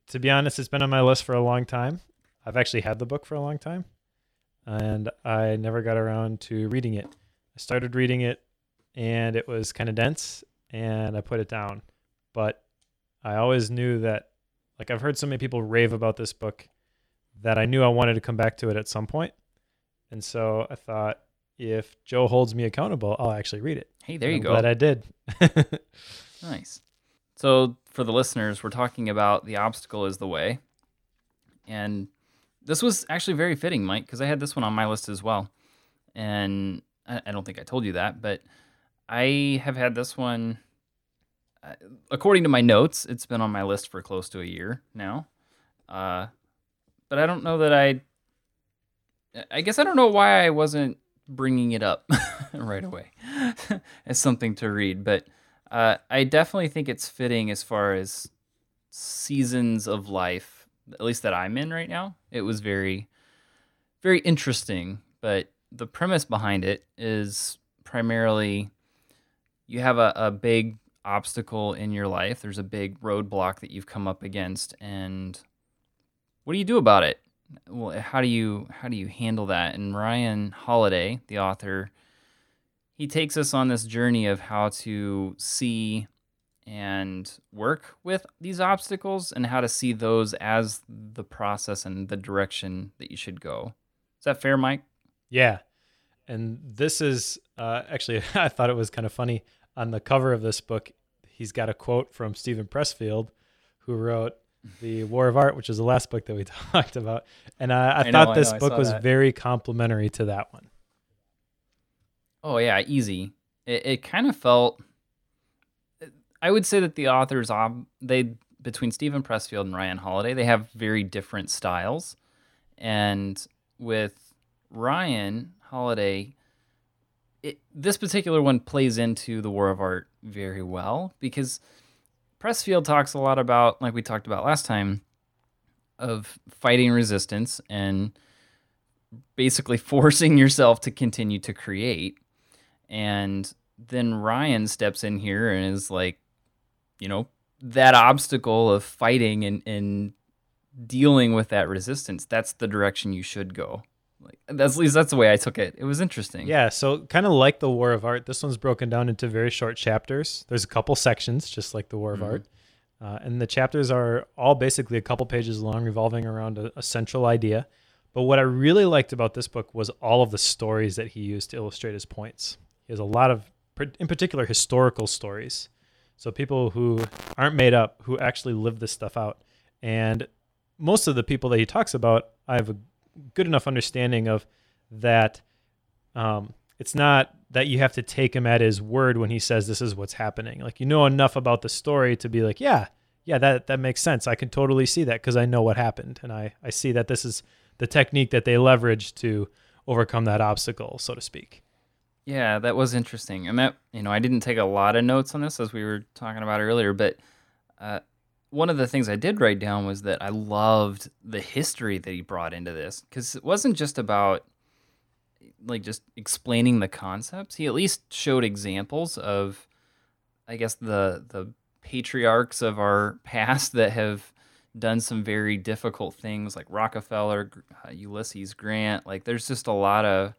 To be honest, it's been on my list for a long time. I've actually had the book for a long time, and I never got around to reading it. I started reading it, and it was kind of dense, and I put it down. But I always knew that, like, I've heard so many people rave about this book that I knew I wanted to come back to it at some point. And so I thought, if Joe holds me accountable, I'll actually read it. Hey, there And you I'm go. glad I did. Nice. So for the listeners, we're talking about The Obstacle is the Way. And this was actually very fitting, Mike, because I had this one on my list as well. And I don't think I told you that, but I have had this one, according to my notes, it's been on my list for close to a year now. But I don't know that I guess I don't know why I wasn't bringing it up right away as something to read. But I definitely think it's fitting as far as seasons of life, at least that I'm in right now. It was very, very interesting, but the premise behind it is primarily you have a big obstacle in your life. There's a big roadblock that you've come up against, and what do you do about it? Well, how do you handle that? And Ryan Holiday, the author, he takes us on this journey of how to see and work with these obstacles and how to see those as the process and the direction that you should go. Is that fair, Mike? Yeah. And this is actually, I thought it was kind of funny. On the cover of this book, he's got a quote from Stephen Pressfield, who wrote The War of Art, which is the last book that we talked about. And I thought this book was very complimentary to that one. Oh, yeah, easy. It kind of felt... I would say that the authors, between Stephen Pressfield and Ryan Holiday, they have very different styles. And with Ryan Holiday, this particular one plays into the War of Art very well, because Pressfield talks a lot about, like we talked about last time, of fighting resistance and basically forcing yourself to continue to create. And then Ryan steps in here and is like, that obstacle of fighting and dealing with that resistance, that's the direction you should go. Like, at least that's the way I took it. It was interesting. Yeah, so kind of like the War of Art, this one's broken down into very short chapters. There's a couple sections, just like the War of Art. And the chapters are all basically a couple pages long, revolving around a central idea. But what I really liked about this book was all of the stories that he used to illustrate his points. He has a lot of, in particular, historical stories. So people who aren't made up, who actually live this stuff out. And most of the people that he talks about, I have a good enough understanding of that. It's not that you have to take him at his word when he says this is what's happening. Like, enough about the story to be like, yeah, that makes sense. I can totally see that because I know what happened. And I see that this is the technique that they leveraged to overcome that obstacle, so to speak. Yeah, that was interesting. And that, I didn't take a lot of notes on this as we were talking about earlier, but one of the things I did write down was that I loved the history that he brought into this, because it wasn't just about just explaining the concepts. He at least showed examples of, I guess, the patriarchs of our past that have done some very difficult things, like Rockefeller, Ulysses Grant. Like, there's just a lot of,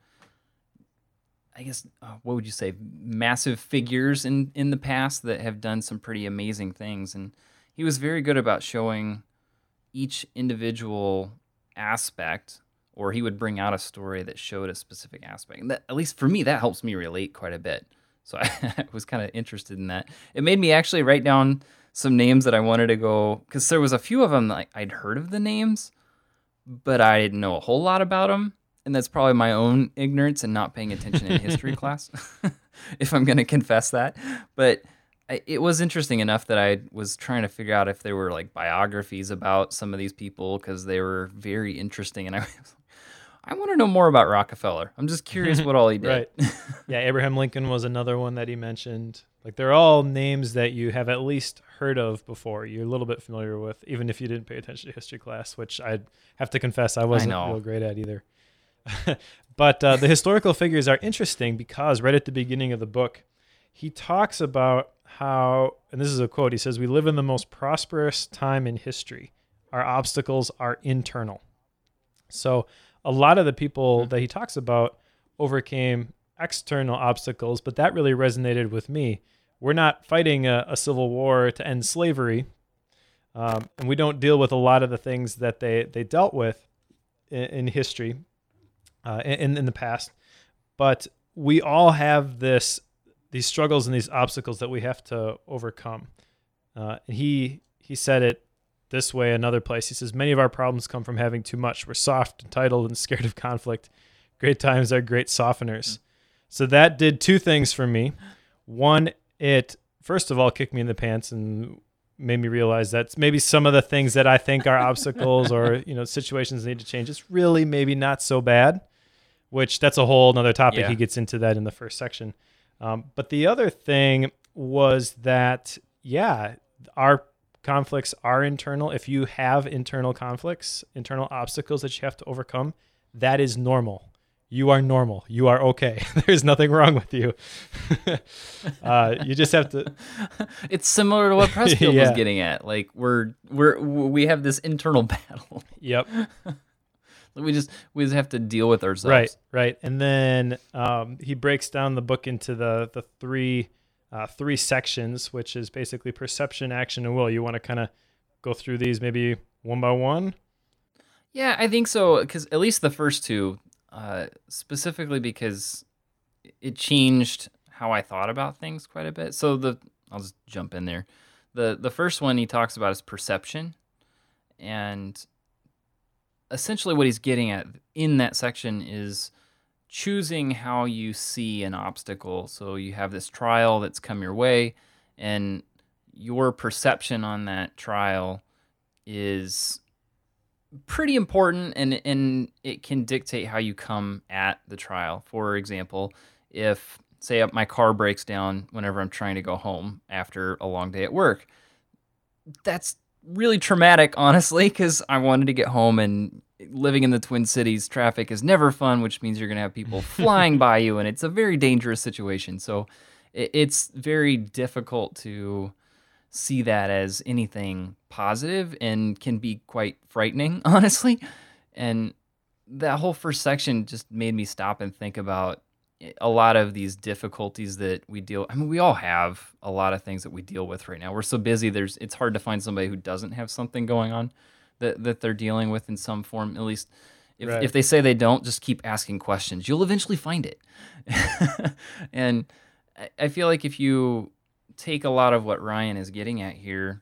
I guess, what would you say, massive figures in the past that have done some pretty amazing things. And he was very good about showing each individual aspect, or he would bring out a story that showed a specific aspect. And that, at least for me, that helps me relate quite a bit. So I was kind of interested in that. It made me actually write down some names that I wanted to go, because there was a few of them that I'd heard of the names, but I didn't know a whole lot about them. And that's probably my own ignorance and not paying attention in history class, if I'm going to confess that. But it was interesting enough that I was trying to figure out if there were like biographies about some of these people, because they were very interesting. And I want to know more about Rockefeller. I'm just curious what all he did. Right. Yeah, Abraham Lincoln was another one that he mentioned. Like, they're all names that you have at least heard of before. You're a little bit familiar with, even if you didn't pay attention to history class, which I'd have to confess I wasn't real great at either. But the historical figures are interesting because right at the beginning of the book, he talks about how, and this is a quote, he says, "We live in the most prosperous time in history. our obstacles are internal. So a lot of the people that he talks about overcame external obstacles, but that really resonated with me. We're not fighting a civil war to end slavery, and we don't deal with a lot of the things that they dealt with in history, in the past. But we all have these struggles and these obstacles that we have to overcome. And he said it this way another place. He says, many of our problems come from having too much. We're soft, entitled, and scared of conflict. Great times are great softeners. So that did two things for me. One, it first of all kicked me in the pants and made me realize that maybe some of the things that I think are obstacles or situations need to change, it's really maybe not so bad, which that's a whole another topic. Yeah. He gets into that in the first section. But the other thing was that, our conflicts are internal. If you have internal conflicts, internal obstacles that you have to overcome, that is normal. You are normal. You are okay. There's nothing wrong with you. You just have to. It's similar to what Pressfield was getting at. Like we have this internal battle. Yep. We just have to deal with ourselves. Right. And then he breaks down the book into the three sections, which is basically perception, action, and will. You want to kind of go through these maybe one by one? Yeah, I think so. Because at least the first two. Specifically because it changed how I thought about things quite a bit. So I'll just jump in there. The first one he talks about is perception, and essentially what he's getting at in that section is choosing how you see an obstacle. So you have this trial that's come your way, and your perception on that trial is pretty important, and it can dictate how you come at the trial. For example, if, say, my car breaks down whenever I'm trying to go home after a long day at work, that's really traumatic, honestly, because I wanted to get home, and living in the Twin Cities, traffic is never fun, which means you're going to have people flying by you, and it's a very dangerous situation. So it's very difficult to see that as anything positive and can be quite frightening, honestly. And that whole first section just made me stop and think about a lot of these difficulties that we deal. I mean, we all have a lot of things that we deal with right now. We're so busy. It's hard to find somebody who doesn't have something going on that they're dealing with in some form. At least if they say they don't, just keep asking questions. You'll eventually find it. And I feel like if you take a lot of what Ryan is getting at here,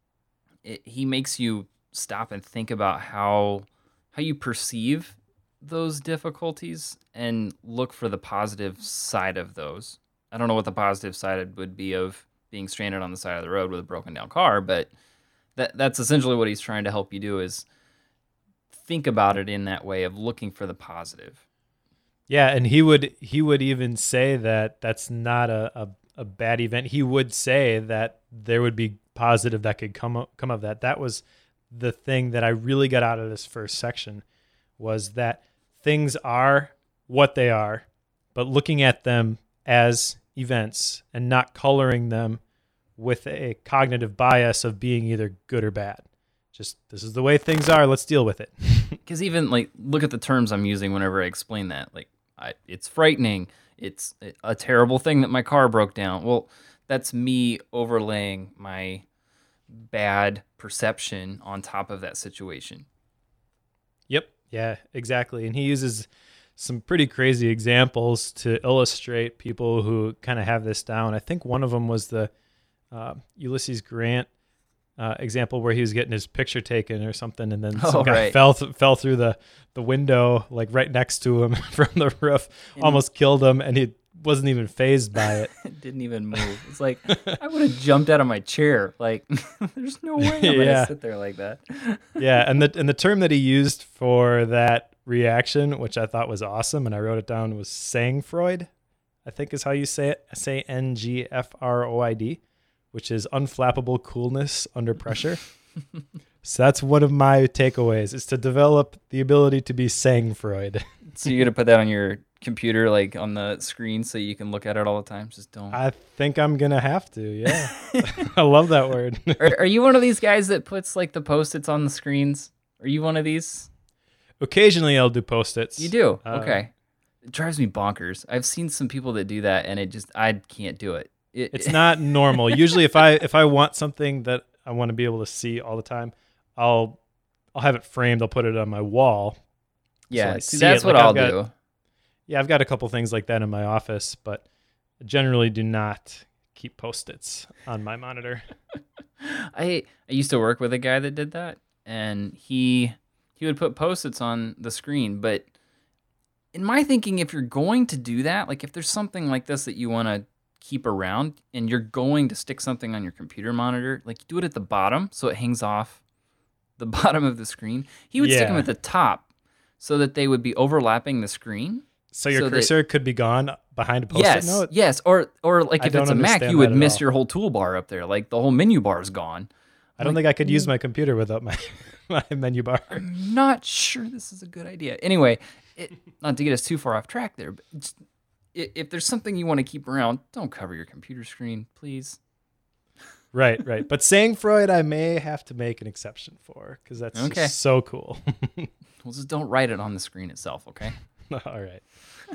he makes you stop and think about how you perceive those difficulties and look for the positive side of those. I don't know what the positive side would be of being stranded on the side of the road with a broken down car, but that's essentially what he's trying to help you do, is think about it in that way of looking for the positive. Yeah, and he would even say that that's not a bad event. He would say that there would be positive that could come of that. That was the thing that I really got out of this first section, was that things are what they are, but looking at them as events and not coloring them with a cognitive bias of being either good or bad. Just, this is the way things are, let's deal with it. Because even, like, look at the terms I'm using whenever I explain that. Like, it's frightening. It's a terrible thing that my car broke down. Well, that's me overlaying my bad perception on top of that situation. Yep. Yeah, exactly. And he uses some pretty crazy examples to illustrate people who kind of have this down. I think one of them was the Ulysses Grant example where he was getting his picture taken or something, and then some guy fell through the window, like right next to him from the roof, almost killed him, and he wasn't even fazed by it. Didn't even move. It's like, I would have jumped out of my chair. Like, there's no way I'm gonna sit there like that. Yeah, and the term that he used for that reaction, which I thought was awesome, and I wrote it down, was Sangfroid, I think is how you say it. Say Ngfroid, which is unflappable coolness under pressure. So that's one of my takeaways, is to develop the ability to be Sangfroid. So you're going to put that on your computer like on the screen so you can look at it all the time? Just don't. I think I'm gonna have to. Yeah, I love that word. Are you one of these guys that puts like the Post-its on the screens? Are you one of these? Occasionally, I'll do Post-its. You do? Okay. It drives me bonkers. I've seen some people that do that, and I can't do it. It's not normal. Usually, if I want something that I want to be able to see all the time, I'll have it framed. I'll put it on my wall. Yeah, so that's what I'll do. Yeah, I've got a couple things like that in my office, but I generally do not keep Post-its on my monitor. I used to work with a guy that did that, and he would put Post-its on the screen, but in my thinking, if you're going to do that, like if there's something like this that you want to keep around and you're going to stick something on your computer monitor, like do it at the bottom so it hangs off the bottom of the screen. He would stick them at the top so that they would be overlapping the screen. So your cursor could be gone behind a Post-it note? Yes, or like if it's a Mac, you would miss your whole toolbar up there. Like the whole menu bar is gone. I don't think I could use my computer without my menu bar. I'm not sure this is a good idea. Anyway, not to get us too far off track there, but if there's something you want to keep around, don't cover your computer screen, please. Right. But saying Freud, I may have to make an exception for, because that's just so cool. Well, just don't write it on the screen itself, okay? All right.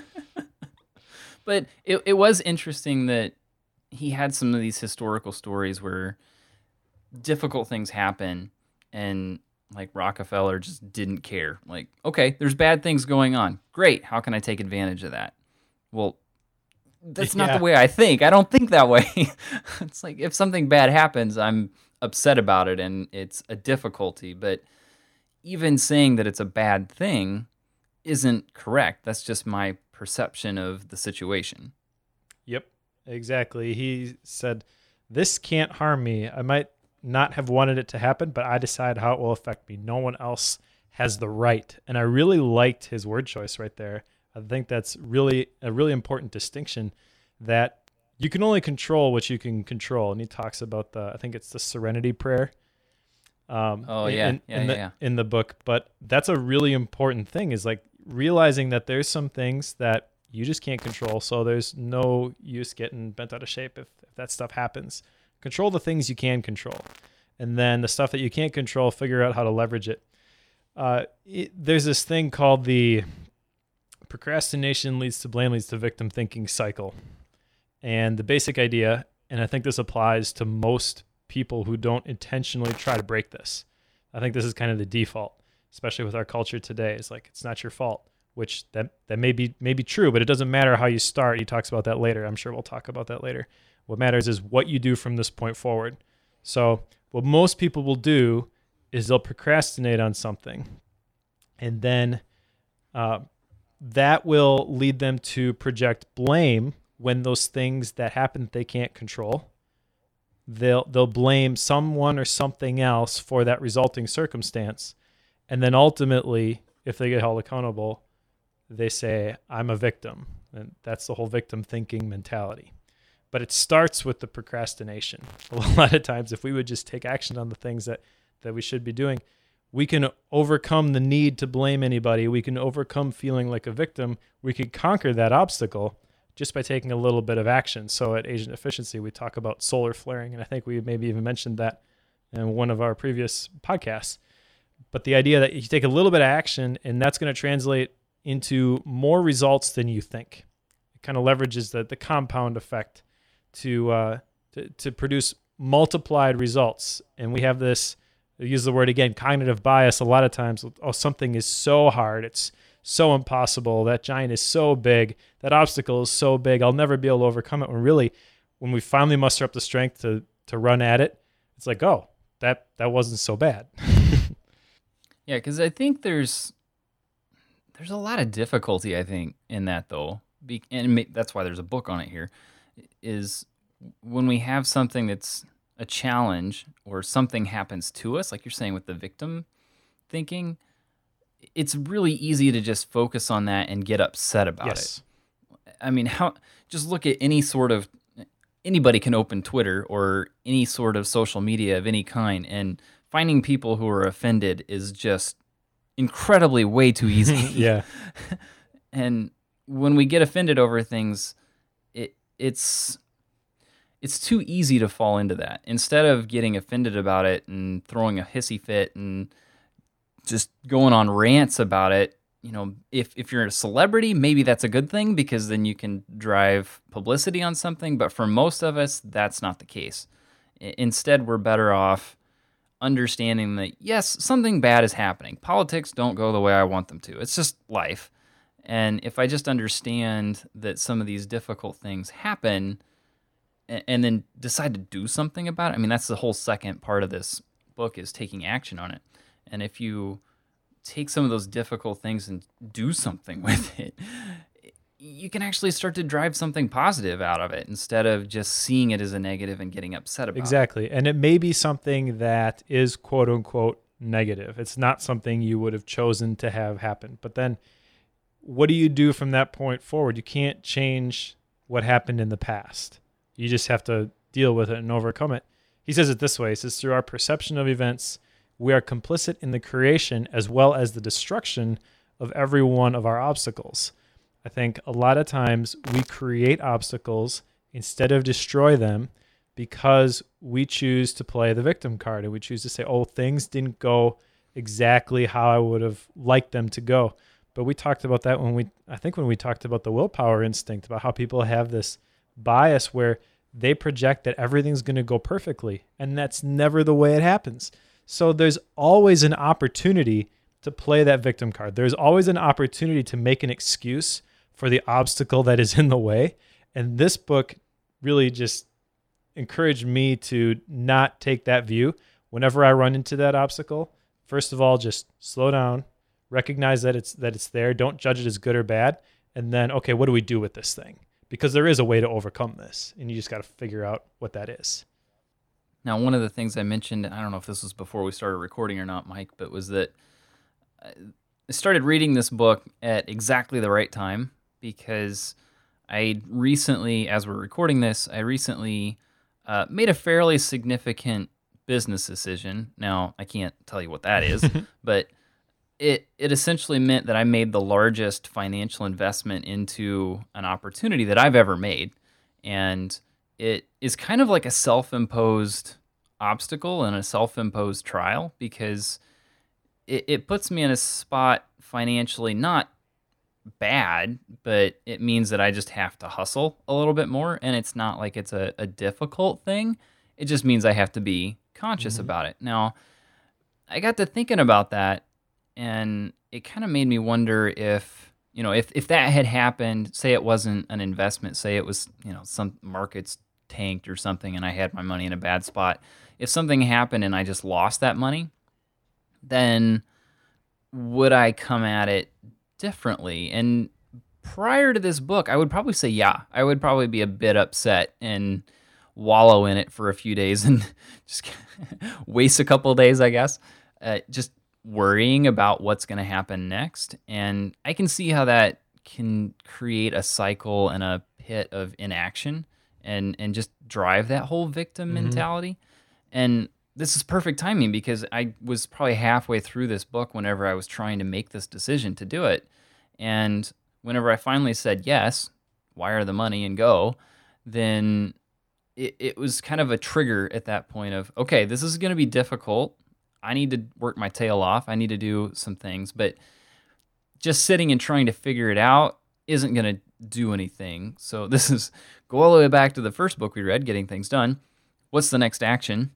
But it was interesting that he had some of these historical stories where difficult things happen and like Rockefeller just didn't care. Like, okay, there's bad things going on. Great. How can I take advantage of that? Well, that's not the way I think. I don't think that way. It's like if something bad happens, I'm upset about it and it's a difficulty. But even saying that it's a bad thing isn't correct. That's just my perception of the situation. Yep, exactly. He said, this can't harm me. I might not have wanted it to happen, but I decide how it will affect me. No one else has the right. And I really liked his word choice right there. I think that's really a really important distinction, that you can only control what you can control. And he talks about I think it's the Serenity Prayer. In the book. But that's a really important thing, is like realizing that there's some things that you just can't control. So there's no use getting bent out of shape if that stuff happens. Control the things you can control. And then the stuff that you can't control, figure out how to leverage it. There's this thing called the procrastination leads to blame leads to victim thinking cycle. And the basic idea, and I think this applies to most people who don't intentionally try to break this. I think this is kind of the default, especially with our culture today. It's like, it's not your fault, which that may be true, but it doesn't matter how you start. He talks about that later. I'm sure we'll talk about that later. What matters is what you do from this point forward. So what most people will do is they'll procrastinate on something, and then that will lead them to project blame when those things that happen that they can't control. They'll blame someone or something else for that resulting circumstance. And then ultimately, if they get held accountable, they say, I'm a victim. And that's the whole victim thinking mentality. But it starts with the procrastination. A lot of times, if we would just take action on the things that we should be doing, we can overcome the need to blame anybody. We can overcome feeling like a victim. We can conquer that obstacle just by taking a little bit of action. So at Agent Efficiency, we talk about solar flaring, and I think we maybe even mentioned that in one of our previous podcasts. But the idea that you take a little bit of action, and that's going to translate into more results than you think. It kind of leverages the compound effect to produce multiplied results. And we have this, I use the word again, cognitive bias a lot of times. Oh, something is so hard. It's so impossible. That giant is so big. That obstacle is so big. I'll never be able to overcome it. When really, when we finally muster up the strength to run at it, it's like, oh, that wasn't so bad. Yeah, because I think there's a lot of difficulty, I think, in that, though. And that's why there's a book on it here, is when we have something that's a challenge or something happens to us, like you're saying with the victim thinking, it's really easy to just focus on that and get upset about it. I mean, just look at anybody can open Twitter or any sort of social media of any kind, and finding people who are offended is just incredibly way too easy. Yeah. And when we get offended over things, it's too easy to fall into that. Instead of getting offended about it and throwing a hissy fit and just going on rants about it, if you're a celebrity, maybe that's a good thing because then you can drive publicity on something. But for most of us, that's not the case. Instead, we're better off understanding that, yes, something bad is happening. Politics don't go the way I want them to. It's just life. And if I just understand that some of these difficult things happen and then decide to do something about it, that's the whole second part of this book is taking action on it. And if you take some of those difficult things and do something with it, you can actually start to drive something positive out of it instead of just seeing it as a negative and getting upset about it. Exactly. And it may be something that is quote unquote negative. It's not something you would have chosen to have happen. But then what do you do from that point forward? You can't change what happened in the past. You just have to deal with it and overcome it. He says it this way. He says, through our perception of events, we are complicit in the creation as well as the destruction of every one of our obstacles. I think a lot of times we create obstacles instead of destroy them because we choose to play the victim card and we choose to say, oh, things didn't go exactly how I would have liked them to go. But we talked about that when we talked about the willpower instinct, about how people have this bias where they project that everything's going to go perfectly, and that's never the way it happens. So there's always an opportunity to play that victim card. There's always an opportunity to make an excuse for the obstacle that is in the way. And this book really just encouraged me to not take that view. Whenever I run into that obstacle, first of all, just slow down, recognize that it's there. Don't judge it as good or bad. And then, okay, what do we do with this thing? Because there is a way to overcome this, and you just got to figure out what that is. Now, one of the things I mentioned, I don't know if this was before we started recording or not, Mike, but was that I started reading this book at exactly the right time because I recently, as we're recording this, made a fairly significant business decision. Now, I can't tell you what that is, but it essentially meant that I made the largest financial investment into an opportunity that I've ever made. And it is kind of like a self-imposed obstacle and a self-imposed trial because it puts me in a spot financially not bad, but it means that I just have to hustle a little bit more. And it's not like it's a difficult thing. It just means I have to be conscious about it. Now, I got to thinking about that, and it kind of made me wonder if that had happened, say it wasn't an investment, say it was, some markets tanked or something and I had my money in a bad spot. If something happened and I just lost that money, then would I come at it differently? And prior to this book, I would probably say, yeah, I would probably be a bit upset and wallow in it for a few days and just waste a couple of days, I guess, just worrying about what's going to happen next. And I can see how that can create a cycle and a pit of inaction and just drive that whole victim mentality. And this is perfect timing because I was probably halfway through this book whenever I was trying to make this decision to do it. And whenever I finally said yes, wire the money and go, then it was kind of a trigger at that point of, okay, this is going to be difficult. I need to work my tail off. I need to do some things, but just sitting and trying to figure it out isn't going to do anything. So this is go all the way back to the first book we read, Getting Things Done. What's the next action?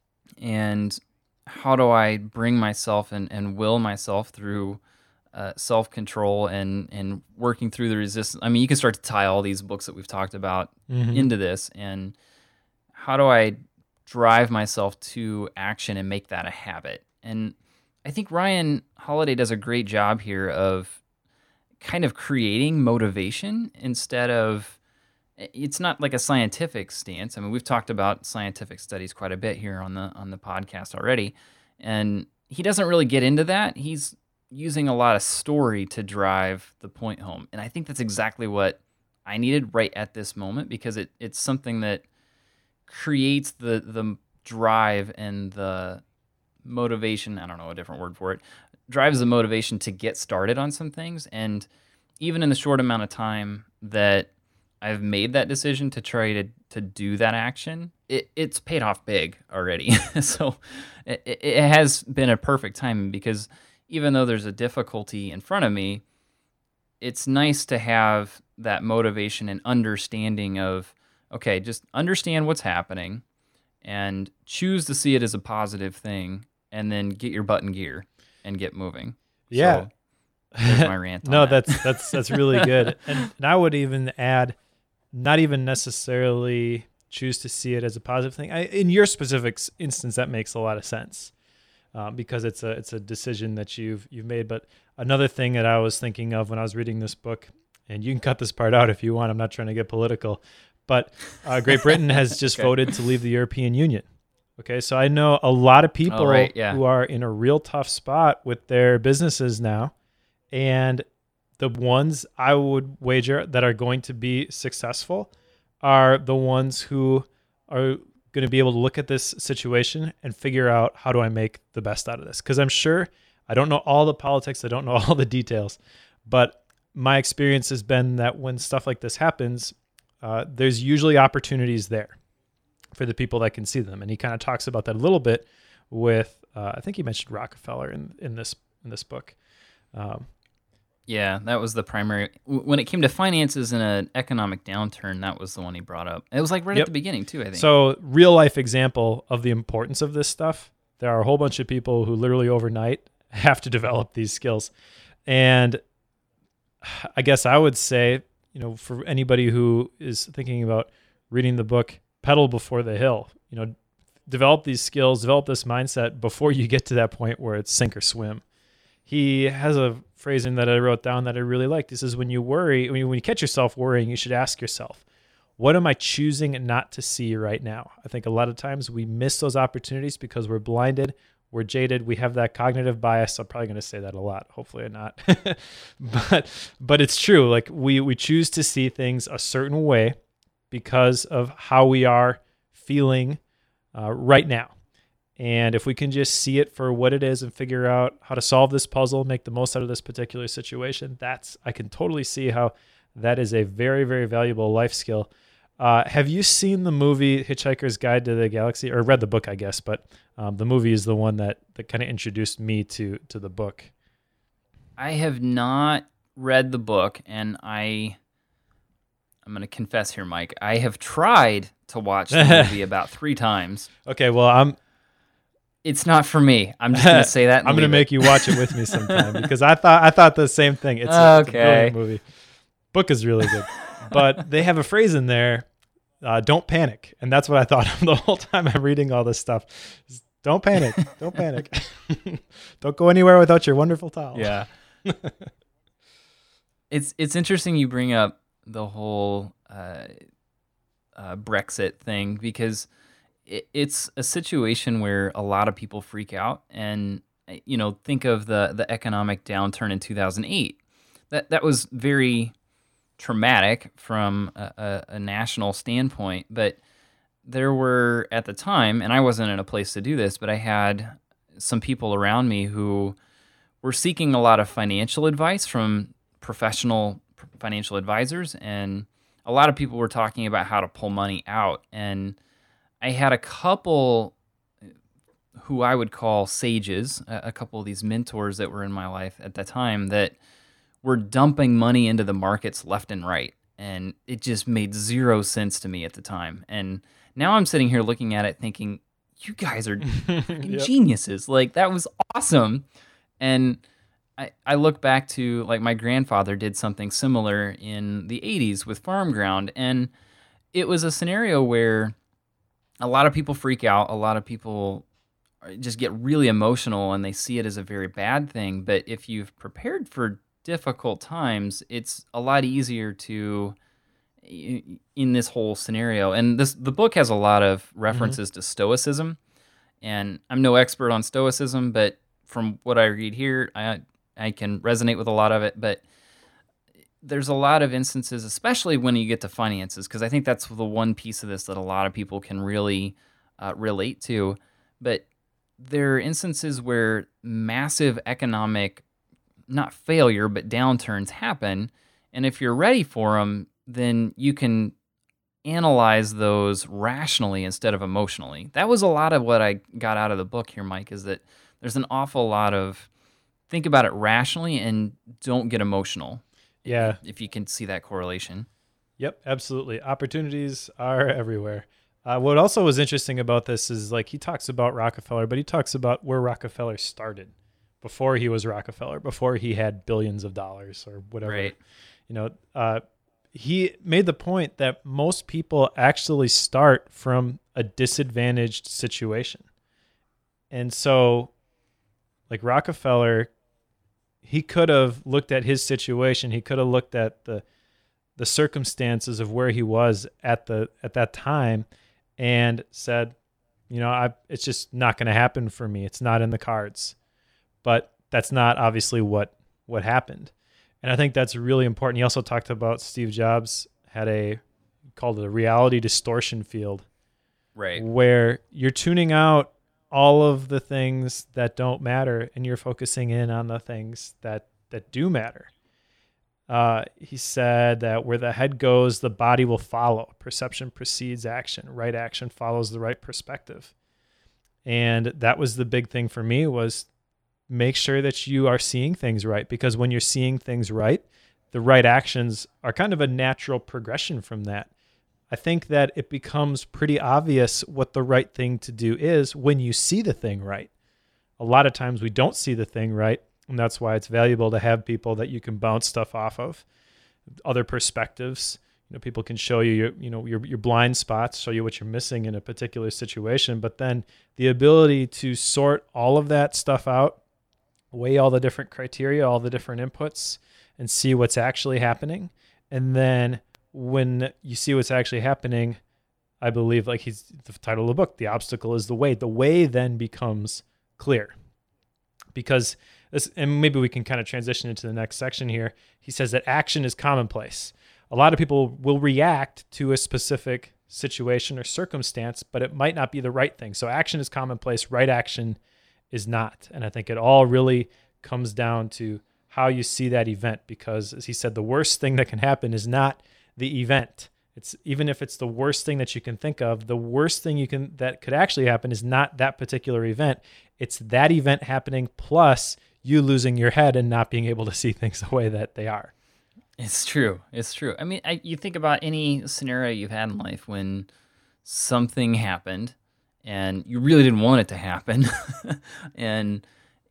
And how do I bring myself and will myself through self-control and working through the resistance? I mean, you can start to tie all these books that we've talked about into this. And how do I drive myself to action and make that a habit? And I think Ryan Holiday does a great job here of kind of creating motivation instead of, it's not like a scientific stance. I mean, we've talked about scientific studies quite a bit here on the podcast already, and he doesn't really get into that. He's using a lot of story to drive the point home, and I think that's exactly what I needed right at this moment because it's something that creates the drive and the motivation. I don't know a different word for it. Drives the motivation to get started on some things. And even in the short amount of time that I've made that decision to try to do that action, it's paid off big already. So it has been a perfect timing, because even though there's a difficulty in front of me, it's nice to have that motivation and understanding of, okay, just understand what's happening and choose to see it as a positive thing, and then get your butt in gear and get moving. Yeah. So there's my rant on No, that. that's really good. And I would even add, not even necessarily choose to see it as a positive thing. In your specific instance, that makes a lot of sense, because it's a decision that you've made. But another thing that I was thinking of when I was reading this book, and you can cut this part out if you want, I'm not trying to get political, but Great Britain has just voted to leave the European Union. Okay, so I know a lot of people who are in a real tough spot with their businesses now, and the ones I would wager that are going to be successful are the ones who are going to be able to look at this situation and figure out, how do I make the best out of this? Because I'm sure, I don't know all the politics, I don't know all the details, but my experience has been that when stuff like this happens, there's usually opportunities there for the people that can see them. And he kind of talks about that a little bit with, I think he mentioned Rockefeller in this book. Yeah, that was the primary. When it came to finances in an economic downturn, that was the one he brought up. It was like right at the beginning too, I think. So real life example of the importance of this stuff. There are a whole bunch of people who literally overnight have to develop these skills. And I guess I would say, for anybody who is thinking about reading the book, pedal before the hill, develop these skills, develop this mindset before you get to that point where it's sink or swim. He has a phrasing that I wrote down that I really liked. He says, when you catch yourself worrying, you should ask yourself, what am I choosing not to see right now? I think a lot of times we miss those opportunities because we're blinded, we're jaded, we have that cognitive bias. I'm probably going to say that a lot. Hopefully I'm not. but it's true. Like we choose to see things a certain way because of how we are feeling right now. And if we can just see it for what it is and figure out how to solve this puzzle, make the most out of this particular situation, I can totally see how that is a very, very valuable life skill. Have you seen the movie Hitchhiker's Guide to the Galaxy, or read the book, I guess, but the movie is the one that kind of introduced me to the book. I have not read the book, and I'm going to confess here, Mike. I have tried to watch the movie about 3 times. Okay, well, it's not for me. I'm just going to say that. I'm going to make you watch it with me sometime, because I thought the same thing. It's a brilliant movie. Book is really good. But they have a phrase in there, don't panic. And that's what I thought of the whole time I'm reading all this stuff. Don't panic. Don't panic. Don't go anywhere without your wonderful towel. Yeah. It's interesting you bring up the whole Brexit thing, because it's a situation where a lot of people freak out, and think of the economic downturn in 2008. That was very traumatic from a national standpoint, but there were, at the time, and I wasn't in a place to do this, but I had some people around me who were seeking a lot of financial advice from professional financial advisors, and a lot of people were talking about how to pull money out. And I had a couple who I would call sages, a couple of these mentors that were in my life at the time, that were dumping money into the markets left and right. And it just made zero sense to me at the time. And now I'm sitting here looking at it thinking, you guys are geniuses. Like, that was awesome. And I look back to, like, my grandfather did something similar in the 80s with farm ground. And it was a scenario where a lot of people freak out. A lot of people just get really emotional, and they see it as a very bad thing. But if you've prepared for difficult times, it's a lot easier to, in this whole scenario. And the book has a lot of references to Stoicism, and I'm no expert on Stoicism, but from what I read here, I can resonate with a lot of it. But there's a lot of instances, especially when you get to finances, because I think that's the one piece of this that a lot of people can really relate to. But there are instances where massive economic, not failure, but downturns happen, And if you're ready for them, then you can analyze those rationally instead of emotionally. That was a lot of what I got out of the book here, Mike, is that there's an awful lot of think about it rationally and don't get emotional. Yeah. If you can see that correlation. Yep, absolutely. Opportunities are everywhere. What also was interesting about this is like he talks about Rockefeller, but he talks about where Rockefeller started before he was Rockefeller, before he had billions of dollars or whatever. Right. He made the point that most people actually start from a disadvantaged situation. And so, like Rockefeller, he could have looked at his situation. He could have looked at the circumstances of where he was at that time and said, it's just not going to happen for me. It's not in the cards. But that's not obviously what happened. And I think that's really important. He also talked about Steve Jobs called it a reality distortion field. Right. Where you're tuning out all of the things that don't matter and you're focusing in on the things that do matter. He said that where the head goes, the body will follow. Perception precedes action. Right action follows the right perspective. And that was the big thing for me, was make sure that you are seeing things right, because when you're seeing things right, the right actions are kind of a natural progression from that. I think that it becomes pretty obvious what the right thing to do is when you see the thing right. A lot of times we don't see the thing right, and that's why it's valuable to have people that you can bounce stuff off of, other perspectives. People can show you your blind spots, show you what you're missing in a particular situation, but then the ability to sort all of that stuff out, weigh all the different criteria, all the different inputs, and see what's actually happening. And then when you see what's actually happening, I believe, like the title of the book, The Obstacle is the Way. The way then becomes clear. Because this, and maybe we can kind of transition into the next section here. He says that action is commonplace. A lot of people will react to a specific situation or circumstance, but it might not be the right thing. So action is commonplace, right action is not. And I think it all really comes down to how you see that event, because as he said, the worst thing that can happen is not the event. It's even if it's the worst thing that you can think of, the worst thing that could actually happen is not that particular event. It's that event happening plus you losing your head and not being able to see things the way that they are. It's true. It's true. I mean, you think about any scenario you've had in life when something happened and you really didn't want it to happen, and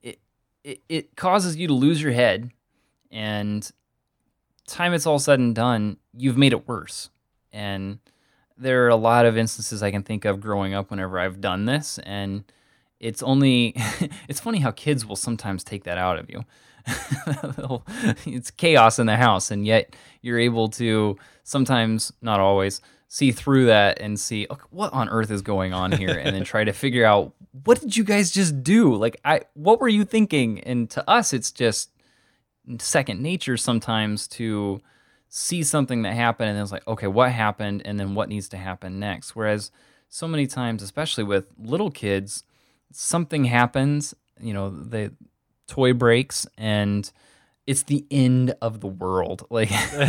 it causes you to lose your head, and time it's all said and done, you've made it worse. And there are a lot of instances I can think of growing up whenever I've done this, and it's funny how kids will sometimes take that out of you. It's chaos in the house, and yet you're able to sometimes, not always, see through that and see, okay, what on earth is going on here, and then try to figure out, what did you guys just do? What were you thinking? And to us, it's just second nature sometimes to see something that happened, and then it's like, okay, what happened, and then what needs to happen next? Whereas so many times, especially with little kids, something happens, the toy breaks, and it's the end of the world. Like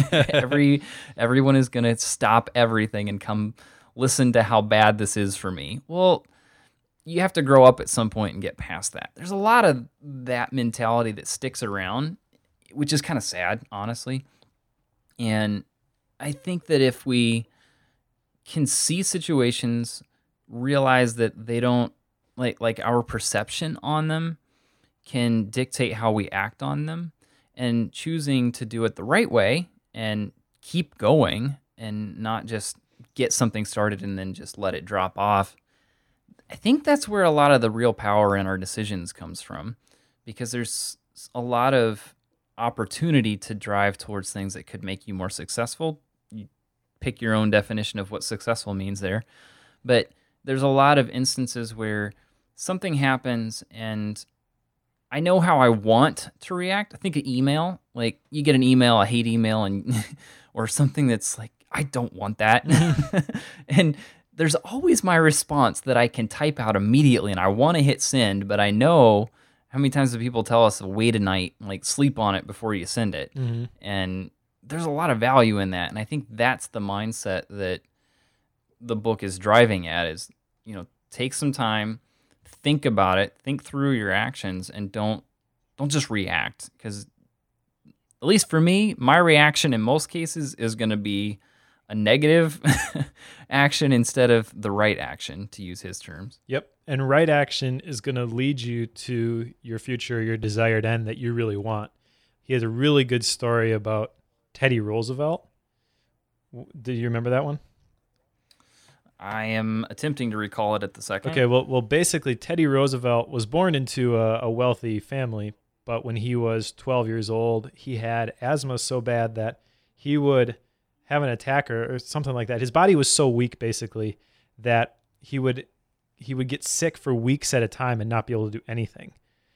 everyone is going to stop everything and come listen to how bad this is for me. Well, you have to grow up at some point and get past that. There's a lot of that mentality that sticks around, which is kind of sad, honestly. And I think that if we can see situations, realize that they don't, like our perception on them can dictate how we act on them, and choosing to do it the right way and keep going and not just get something started and then just let it drop off. I think that's where a lot of the real power in our decisions comes from, because there's a lot of opportunity to drive towards things that could make you more successful. You pick your own definition of what successful means there. But there's a lot of instances where something happens and I know how I want to react. I think an email, like you get an email, I hate email, and or something that's like, I don't want that. And there's always my response that I can type out immediately, and I want to hit send, but I know how many times do people tell us, wait a night, like sleep on it before you send it. Mm-hmm. And there's a lot of value in that. And I think that's the mindset that the book is driving at is, take some time, think about it, think through your actions, and don't just react. Because at least for me, my reaction in most cases is going to be a negative action instead of the right action, to use his terms. Yep. And right action is going to lead you to your future, your desired end that you really want. He has a really good story about Teddy Roosevelt. Do you remember that one? I am attempting to recall it at the second. Okay, well, basically, Teddy Roosevelt was born into a wealthy family, but when he was 12 years old, he had asthma so bad that he would have an attack or something like that. His body was so weak, basically, that he would get sick for weeks at a time and not be able to do anything.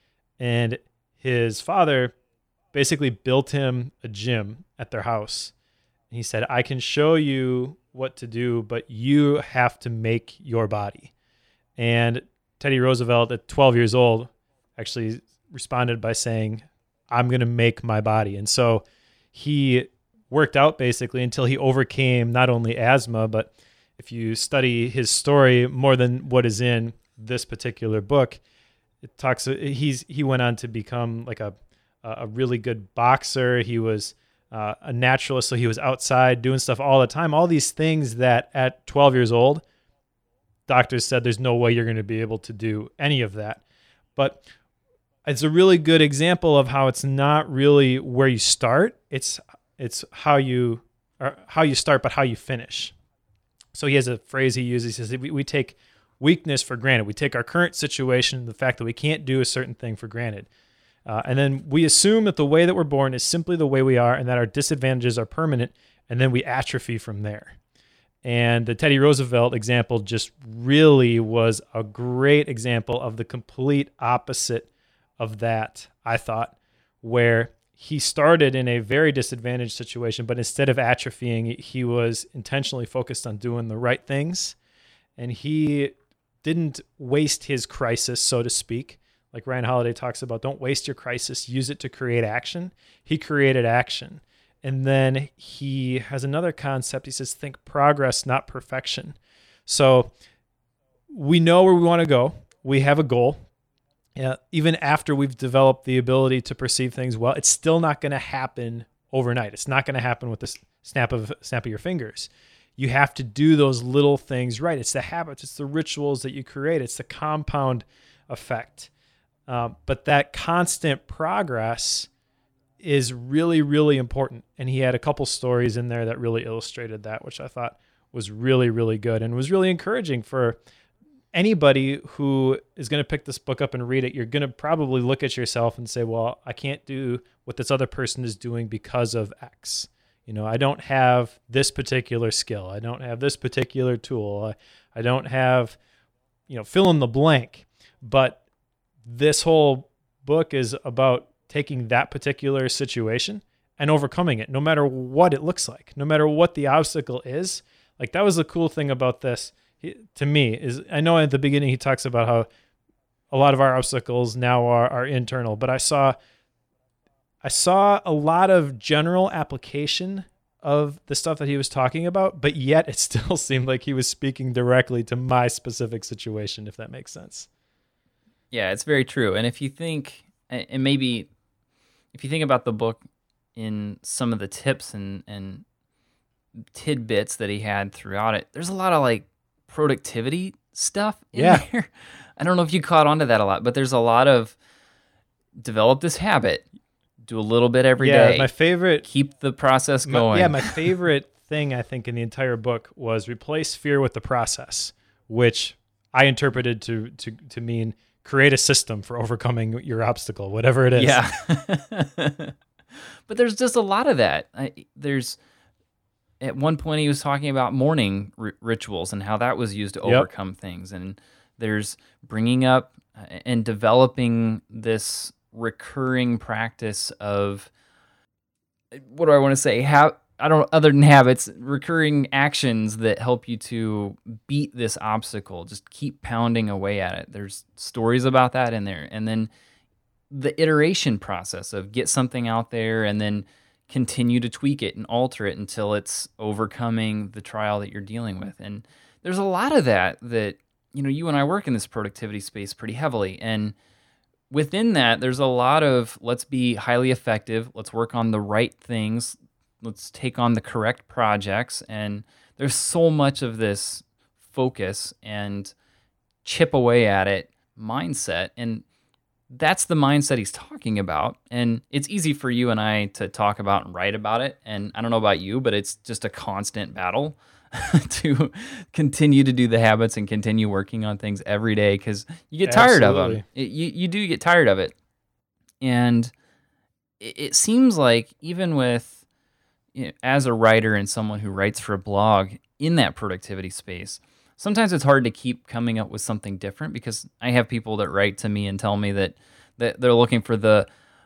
And his father basically built him a gym at their house. And he said, I can show you what to do, but you have to make your body. And Teddy Roosevelt at 12 years old actually responded by saying, I'm going to make my body. And so he worked out basically until he overcame not only asthma, but if you study his story more than what is in this particular book, it talks, he went on to become like a really good boxer. He was a naturalist, so he was outside doing stuff all the time. All these things that at 12 years old, doctors said there's no way you're going to be able to do any of that. But it's a really good example of how it's not really where you start. It's how you start, but how you finish. So he has a phrase he uses. He says, we take weakness for granted. We take our current situation, the fact that we can't do a certain thing, for granted. And then we assume that the way that we're born is simply the way we are and that our disadvantages are permanent, and then we atrophy from there. And the Teddy Roosevelt example just really was a great example of the complete opposite of that, I thought, where he started in a very disadvantaged situation, but instead of atrophying, he was intentionally focused on doing the right things. And he didn't waste his crisis, so to speak. Like Ryan Holiday talks about, don't waste your crisis, use it to create action. He created action. And then he has another concept. He says, think progress, not perfection. So we know where we want to go. We have a goal. Even after we've developed the ability to perceive things well, it's still not going to happen overnight. It's not going to happen with the snap of your fingers. You have to do those little things right. It's the habits. It's the rituals that you create. It's the compound effect. But that constant progress is really, really important. And he had a couple stories in there that really illustrated that, which I thought was really, really good and was really encouraging for anybody who is going to pick this book up and read it. You're going to probably look at yourself and say, well, I can't do what this other person is doing because of X. I don't have this particular skill. I don't have this particular tool. I don't have, fill in the blank. But this whole book is about taking that particular situation and overcoming it, no matter what it looks like, no matter what the obstacle is. Like, that was the cool thing about this to me, is I know at the beginning he talks about how a lot of our obstacles now are internal, but I saw a lot of general application of the stuff that he was talking about, but yet it still seemed like he was speaking directly to my specific situation, if that makes sense. Yeah, it's very true. And if you think, and maybe if you think about the book in some of the tips and tidbits that he had throughout it, there's a lot of like productivity stuff in there. I don't know if you caught on to that a lot, but there's a lot of develop this habit, do a little bit every day. Yeah, my favorite. Keep the process going. My favorite thing I think in the entire book was replace fear with the process, which I interpreted to mean create a system for overcoming your obstacle, whatever it is. Yeah. But there's just a lot of that. At one point he was talking about morning rituals and how that was used to overcome things. And there's bringing up and developing this recurring practice of, what do I want to say? Other than habits, recurring actions that help you to beat this obstacle. Just keep pounding away at it. There's stories about that in there. And then the iteration process of get something out there and then continue to tweak it and alter it until it's overcoming the trial that you're dealing with. And there's a lot of that, you and I work in this productivity space pretty heavily. And within that, there's a lot of let's be highly effective. Let's work on the right things. Let's take on the correct projects. And there's so much of this focus and chip away at it mindset. And that's the mindset he's talking about. And it's easy for you and I to talk about and write about it. And I don't know about you, but it's just a constant battle to continue to do the habits and continue working on things every day, because you get tired of them. You do get tired of it. And it seems like even with, as a writer and someone who writes for a blog in that productivity space, sometimes it's hard to keep coming up with something different, because I have people that write to me and tell me that they're looking for the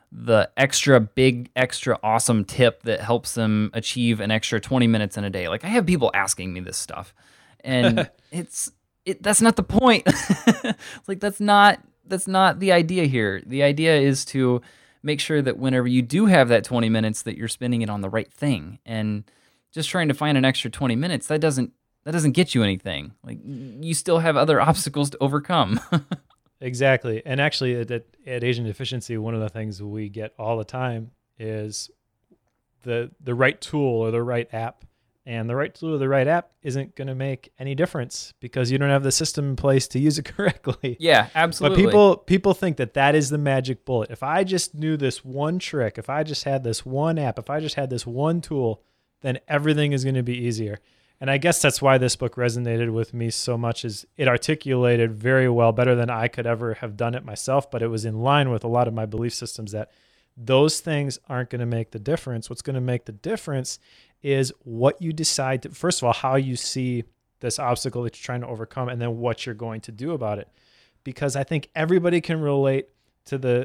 extra awesome tip that helps them achieve an extra 20 minutes in a day. Like, I have people asking me this stuff, and that's not the point. It's like, that's not the idea here. The idea is to make sure that whenever you do have that 20 minutes, that you're spending it on the right thing. And just trying to find an extra 20 minutes, that doesn't get you anything. Like, you still have other obstacles to overcome. Exactly. And actually at Asian Efficiency, one of the things we get all the time is the right tool or the right app. And the right tool or the right app isn't going to make any difference because you don't have the system in place to use it correctly. Yeah, absolutely. But people think that is the magic bullet. If I just knew this one trick, if I just had this one app, if I just had this one tool, then everything is going to be easier. And I guess that's why this book resonated with me so much, is it articulated very well, better than I could ever have done it myself, but it was in line with a lot of my belief systems that those things aren't going to make the difference. What's going to make the difference is what you decide to, first of all, how you see this obstacle that you're trying to overcome, and then what you're going to do about it. Because I think everybody can relate to the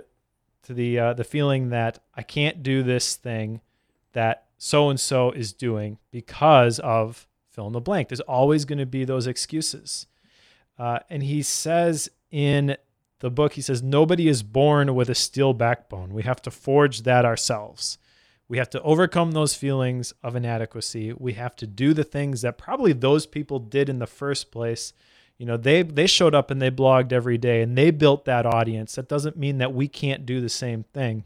feeling that I can't do this thing that so-and-so is doing because of fill in the blank. There's always going to be those excuses. And he says in the book, he says, nobody is born with a steel backbone. We have to forge that ourselves. We have to overcome those feelings of inadequacy. We have to do the things that probably those people did in the first place. They showed up and they blogged every day and they built that audience. That doesn't mean that we can't do the same thing.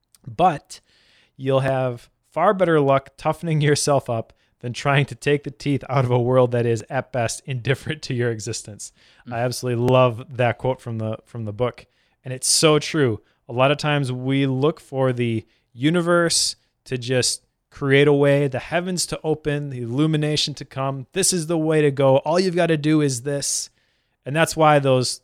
But you'll have far better luck toughening yourself up than trying to take the teeth out of a world that is at best indifferent to your existence. I absolutely love that quote from the book. And it's so true. A lot of times we look for the universe to just create a way, the heavens to open, the illumination to come. This is the way to go. All you've got to do is this. And that's why those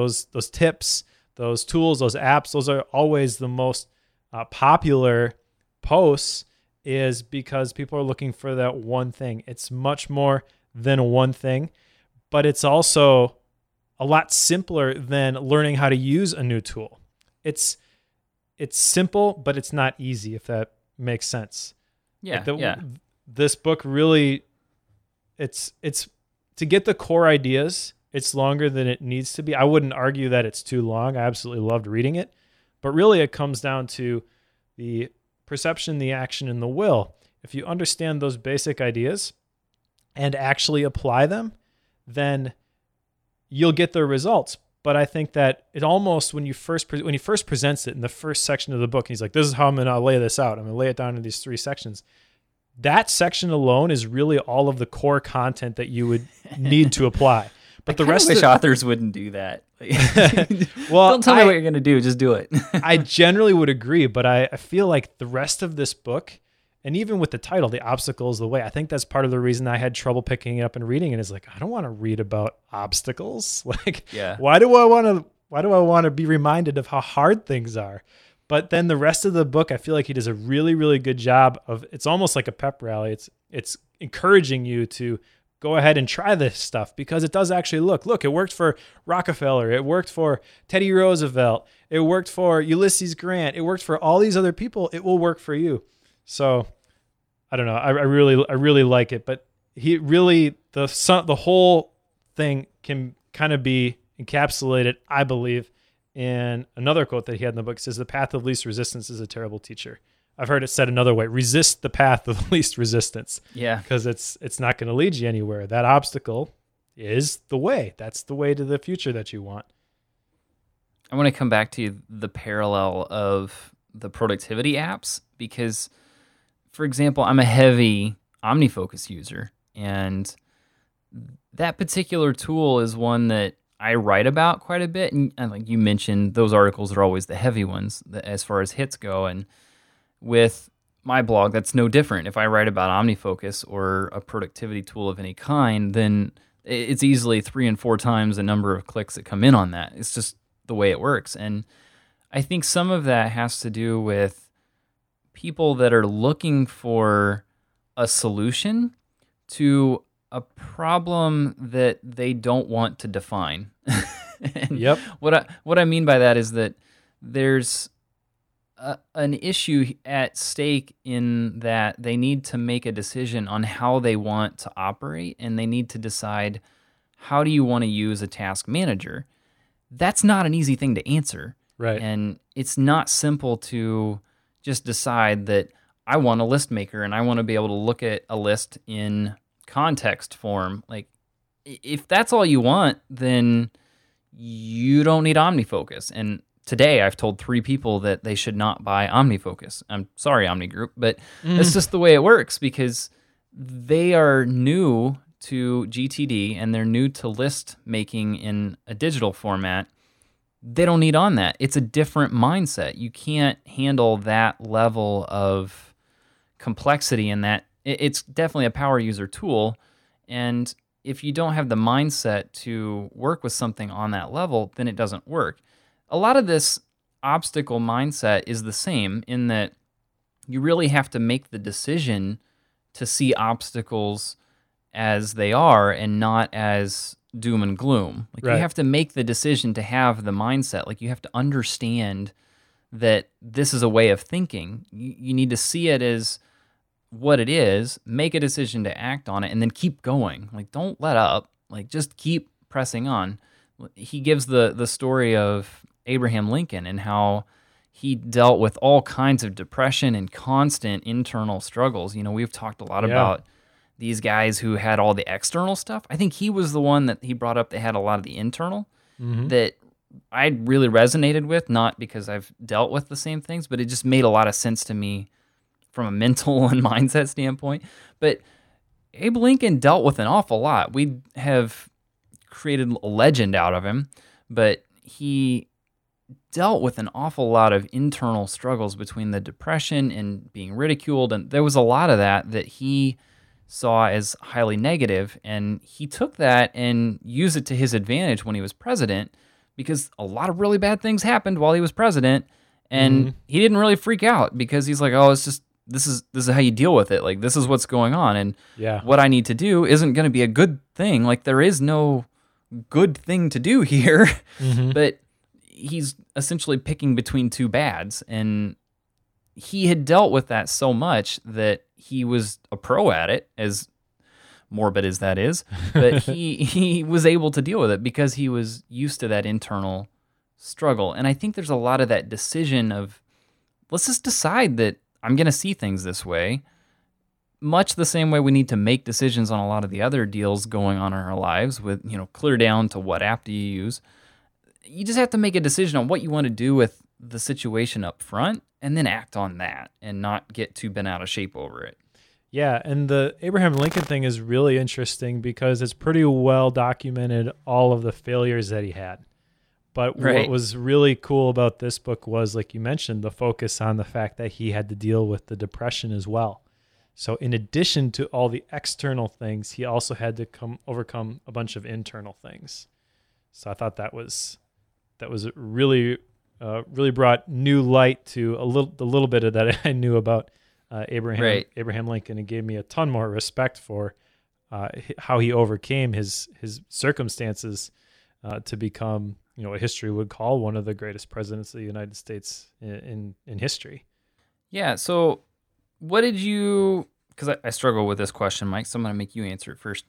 tips, those tools, those apps, those are always the most popular posts, is because people are looking for that one thing. It's much more than one thing, but it's also a lot simpler than learning how to use a new tool. It's simple, but it's not easy, if that makes sense. Yeah, This book really, it's to get the core ideas, it's longer than it needs to be. I wouldn't argue that it's too long. I absolutely loved reading it, but really it comes down to the perception, the action, and the will. If you understand those basic ideas and actually apply them, then you'll get the results. But I think that it almost, when he first presents it in the first section of the book, he's like, this is how I'm going to lay this out. I'm going to lay it down in these 3 sections. That section alone is really all of the core content that you would need to apply. But the rest of the authors wouldn't do that. Well, don't tell me what you're going to do. Just do it. I generally would agree, but I feel like the rest of this book, and even with the title, The Obstacle is the Way, I think that's part of the reason I had trouble picking it up and reading it. Is like, I don't want to read about obstacles. Like, yeah. Why do I want to be reminded of how hard things are? But then the rest of the book, I feel like he does a really, really good job of, it's almost like a pep rally. It's encouraging you to go ahead and try this stuff, because it does actually look, it worked for Rockefeller. It worked for Teddy Roosevelt. It worked for Ulysses Grant. It worked for all these other people. It will work for you. So I don't know. I really like it, but he really, the whole thing can kind of be encapsulated, I believe, in another quote that he had in the book. It says, the path of least resistance is a terrible teacher. I've heard it said another way: resist the path of least resistance. Yeah. Because it's not going to lead you anywhere. That obstacle is the way. That's the way to the future that you want. I want to come back to the parallel of the productivity apps because, for example, I'm a heavy OmniFocus user, and that particular tool is one that I write about quite a bit. And like you mentioned, those articles are always the heavy ones as far as hits go. And with my blog, that's no different. If I write about OmniFocus or a productivity tool of any kind, then it's easily 3 and 4 times the number of clicks that come in on that. It's just the way it works. And I think some of that has to do with people that are looking for a solution to a problem that they don't want to define. Yep. What I mean by that is that there's an issue at stake in that they need to make a decision on how they want to operate, and they need to decide, how do you want to use a task manager? That's not an easy thing to answer. Right. And it's not simple to just decide that I want a list maker and I want to be able to look at a list in context form. Like, if that's all you want, then you don't need OmniFocus. And today I've told 3 people that they should not buy OmniFocus. I'm sorry, Omni Group, but that's just the way it works, because they are new to GTD and they're new to list making in a digital format. They don't need on that. It's a different mindset. You can't handle that level of complexity in that. It's definitely a power user tool. And if you don't have the mindset to work with something on that level, then it doesn't work. A lot of this obstacle mindset is the same in that you really have to make the decision to see obstacles as they are and not as doom and gloom. Like, right. You have to make the decision to have the mindset. Like, you have to understand that this is a way of thinking. You need to see it as what it is, make a decision to act on it, and then keep going. Like, don't let up. Like, just keep pressing on. He gives the story of Abraham Lincoln and how he dealt with all kinds of depression and constant internal struggles. You know, we've talked a lot about these guys who had all the external stuff. I think he was the one that he brought up that had a lot of the internal that I really resonated with, not because I've dealt with the same things, but it just made a lot of sense to me from a mental and mindset standpoint. But Abe Lincoln dealt with an awful lot. We have created a legend out of him, but he dealt with an awful lot of internal struggles between the depression and being ridiculed. And there was a lot of that he saw as highly negative, and he took that and used it to his advantage when he was president, because a lot of really bad things happened while he was president, and he didn't really freak out because he's like, oh, it's just this is how you deal with it. Like, this is what's going on, and what I need to do isn't going to be a good thing. Like, there is no good thing to do here, but he's essentially picking between 2 bads, and he had dealt with that so much that he was a pro at it, as morbid as that is, but he was able to deal with it because he was used to that internal struggle. And I think there's a lot of that decision of, let's just decide that I'm going to see things this way, much the same way we need to make decisions on a lot of the other deals going on in our lives with, clear down to what app do you use. You just have to make a decision on what you want to do with the situation up front and then act on that and not get too bent out of shape over it. Yeah, and the Abraham Lincoln thing is really interesting because it's pretty well documented all of the failures that he had. But what was really cool about this book was, like you mentioned, the focus on the fact that he had to deal with the depression as well. So in addition to all the external things, he also had to overcome a bunch of internal things. So I thought that was really brought new light to the little bit of that I knew about Abraham Lincoln, and gave me a ton more respect for how he overcame his circumstances to become, what history would call one of the greatest presidents of the United States in history. Yeah. So what did you? Because I struggle with this question, Mike. So I'm going to make you answer it first.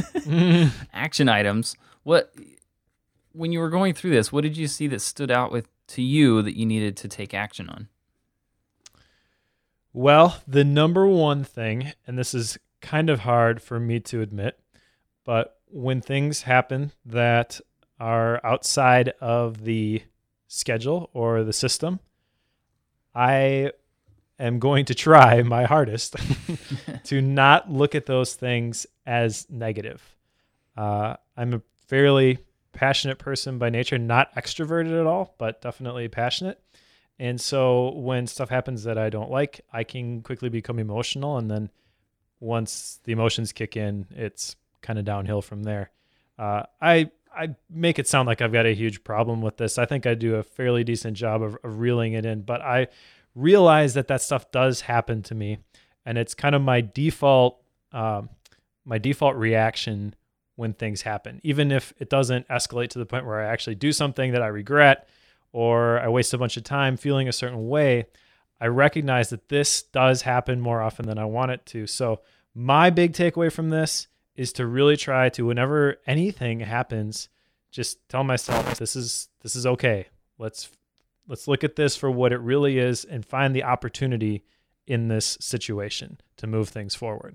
Action items. When you were going through this, what did you see that stood out to you that you needed to take action on? Well, the number one thing, and this is kind of hard for me to admit, but when things happen that are outside of the schedule or the system, I am going to try my hardest to not look at those things as negative. I'm a fairly passionate person by nature, not extroverted at all, but definitely passionate. And so when stuff happens that I don't like, I can quickly become emotional. And then once the emotions kick in, it's kind of downhill from there. I make it sound like I've got a huge problem with this. I think I do a fairly decent job of reeling it in, but I realize that stuff does happen to me, and it's kind of my default reaction when things happen, even if it doesn't escalate to the point where I actually do something that I regret or I waste a bunch of time feeling a certain way. I recognize that this does happen more often than I want it to. So my big takeaway from this is to really try to, whenever anything happens, just tell myself this is okay. Let's look at this for what it really is and find the opportunity in this situation to move things forward.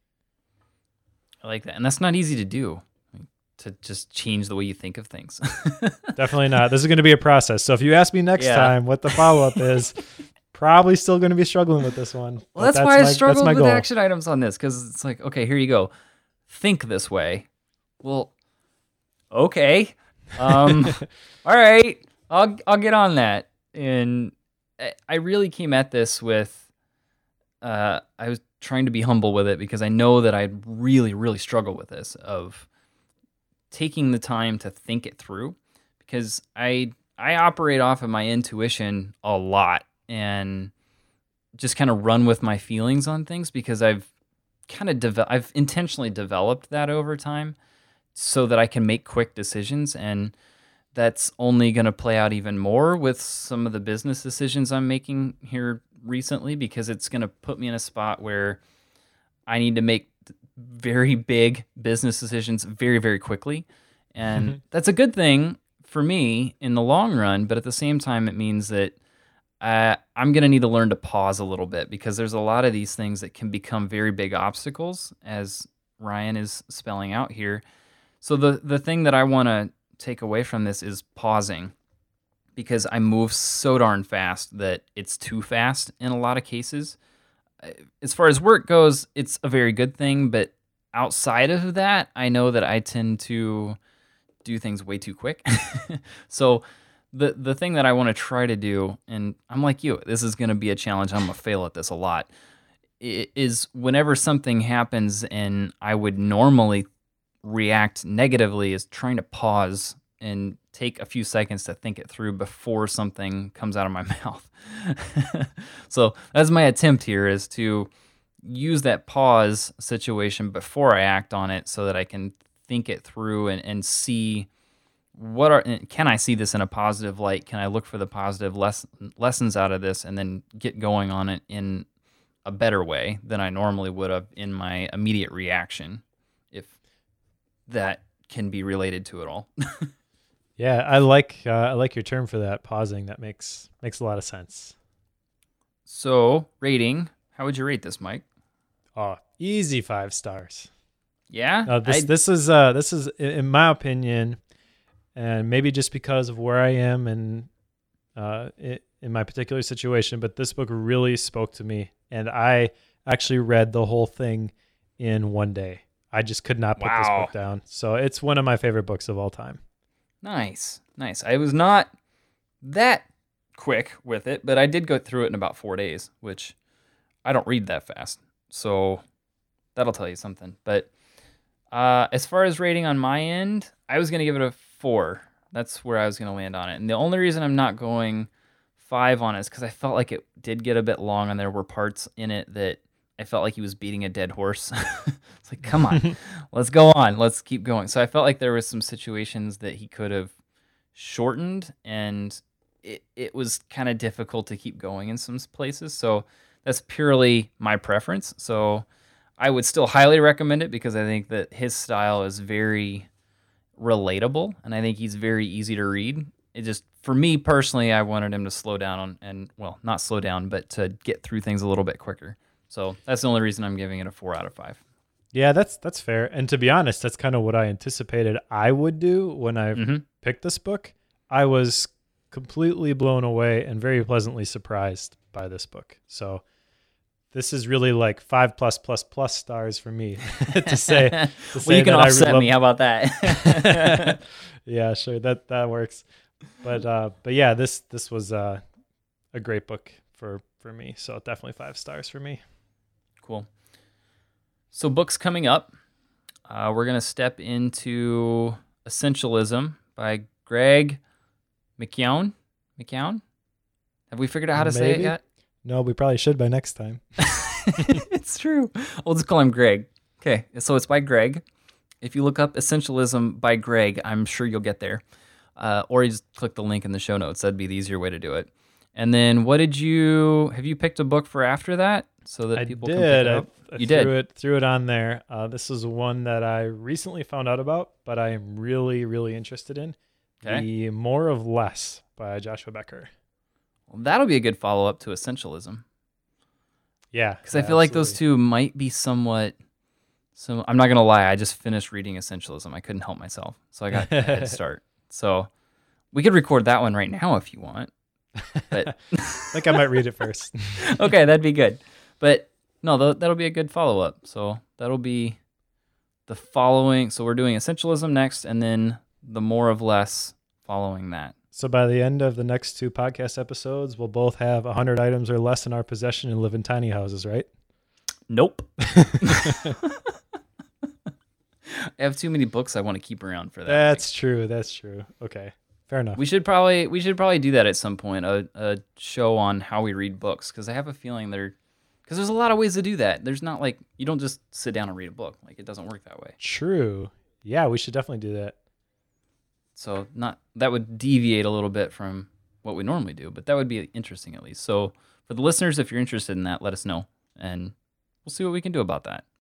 I like that. And that's not easy to do, to just change the way you think of things. Definitely not. This is going to be a process. So if you ask me next time what the follow-up is, probably still going to be struggling with this one. Well, that's why I struggled with action items on this, because it's like, okay, here you go. Think this way. Well, okay. All right. I'll get on that. And I really came at this with, I was trying to be humble with it, because I know that I really, really struggle with this, of taking the time to think it through, because I operate off of my intuition a lot and just kind of run with my feelings on things, because I've I've intentionally developed that over time so that I can make quick decisions. And that's only going to play out even more with some of the business decisions I'm making here recently, because it's going to put me in a spot where I need to make very big business decisions very, very quickly. And that's a good thing for me in the long run. But at the same time, it means that I'm going to need to learn to pause a little bit, because there's a lot of these things that can become very big obstacles, as Ryan is spelling out here. So the thing that I want to take away from this is pausing, because I move so darn fast that it's too fast in a lot of cases. As far as work goes, it's a very good thing, but outside of that, I know that I tend to do things way too quick. So the thing that I want to try to do, and I'm like you, this is going to be a challenge, I'm going to fail at this a lot, is whenever something happens and I would normally react negatively, is trying to pause and take a few seconds to think it through before something comes out of my mouth. So that's my attempt here, is to use that pause situation before I act on it, so that I can think it through and see can I see this in a positive light? Can I look for the positive lessons out of this, and then get going on it in a better way than I normally would have in my immediate reaction, if that can be related to it all. Yeah, I like your term for that, pausing. That makes a lot of sense. So, rating, how would you rate this, Mike? Oh, easy 5 stars. Yeah? This is in my opinion, and maybe just because of where I am and in my particular situation, but this book really spoke to me, and I actually read the whole thing in one day. I just could not put this book down. So it's one of my favorite books of all time. Nice. I was not that quick with it, but I did go through it in about 4 days, which I don't read that fast. So that'll tell you something. But as far as rating on my end, I was going to give it a 4. That's where I was going to land on it. And the only reason I'm not going 5 on it is because I felt like it did get a bit long, and there were parts in it that I felt like he was beating a dead horse. It's like, come on, let's go on. Let's keep going. So I felt like there was some situations that he could have shortened, and it was kind of difficult to keep going in some places. So that's purely my preference. So I would still highly recommend it, because I think that his style is very relatable, and I think he's very easy to read. it just, for me personally, I wanted him to slow down not slow down, but to get through things a little bit quicker. So that's the only reason I'm giving it a 4 out of 5. Yeah, that's fair. And to be honest, that's kind of what I anticipated I would do when I picked this book. I was completely blown away and very pleasantly surprised by this book. So this is really like 5+++ stars for me to say. Well, you can offset me. How about that? Yeah, sure. That works. But yeah, this was a great book for me. So definitely 5 stars for me. Cool. So books coming up. We're going to step into Essentialism by Greg McKeown. McKeown? Have we figured out how to say it yet? No, we probably should by next time. It's true. We'll just call him Greg. Okay, so it's by Greg. If you look up Essentialism by Greg, I'm sure you'll get there. Or you just click the link in the show notes. That'd be the easier way to do it. And then have you picked a book for after that so that people can pick it up? I threw it on there. This is one that I recently found out about, but I am really, really interested in. Okay. The More of Less by Joshua Becker. Well, that'll be a good follow-up to Essentialism. Yeah. Because I feel like those two might be somewhat... So I'm not going to lie, I just finished reading Essentialism. I couldn't help myself, so I got a head start. So we could record that one right now if you want. But I think I might read it first. Okay, that'd be good. But no, that'll be a good follow-up. So that'll be the following. So we're doing Essentialism next, and then the More of Less following that. So by the end of the next 2 podcast episodes, we'll both have 100 items or less in our possession and live in tiny houses, right? Nope. I have too many books I want to keep around for that. That's true. Okay. Fair enough. We should probably do that at some point, a show on how we read books, because I have a feeling because there's a lot of ways to do that. There's not like, you don't just sit down and read a book. Like, it doesn't work that way. True. Yeah, we should definitely do that. So that would deviate a little bit from what we normally do, but that would be interesting at least. So for the listeners, if you're interested in that, let us know, and we'll see what we can do about that.